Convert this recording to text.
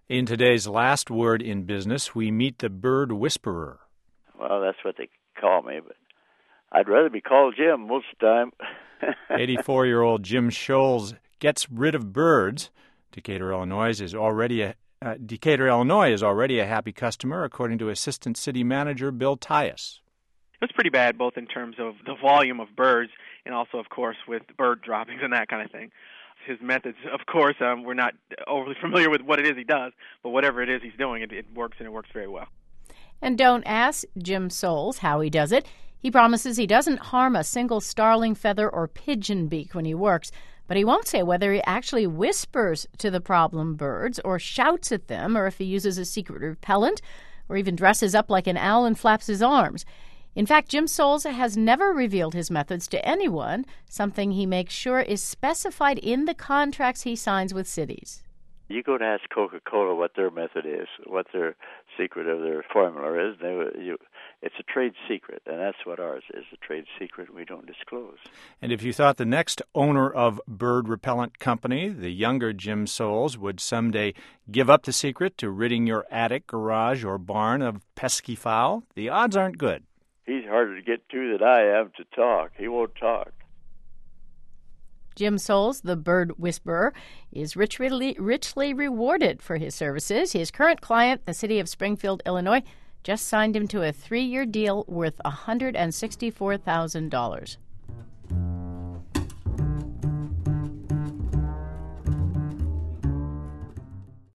In today's last word in business, we meet the bird whisperer. Well, that's what they call me, but I'd rather be called Jim most of the time. 84-year-old Jim Scholes gets rid of birds. Decatur, Illinois is already a happy customer, according to Assistant City Manager Bill Tyus. It was pretty bad, both in terms of the volume of birds and also, of course, with bird droppings and that kind of thing. His methods, of course, we're not overly familiar with what it is he does, but whatever it is he's doing, it works, and it works very well. And don't ask Jim Scholes how he does it. He promises he doesn't harm a single starling feather or pigeon beak when he works, but he won't say whether he actually whispers to the problem birds or shouts at them, or if he uses a secret repellent or even dresses up like an owl and flaps his arms. In fact, Jim Scholes has never revealed his methods to anyone, something he makes sure is specified in the contracts he signs with cities. You go to ask Coca-Cola what their method is, what their secret of their formula is. It's a trade secret, and that's what ours is, a trade secret we don't disclose. And if you thought the next owner of bird repellent company, the younger Jim Scholes, would someday give up the secret to ridding your attic, garage, or barn of pesky fowl, the odds aren't good. He's harder to get to than I am to talk. He won't talk. Jim Scholes, the bird whisperer, is richly rewarded for his services. His current client, the city of Springfield, Illinois, just signed him to a 3-year deal worth $164,000.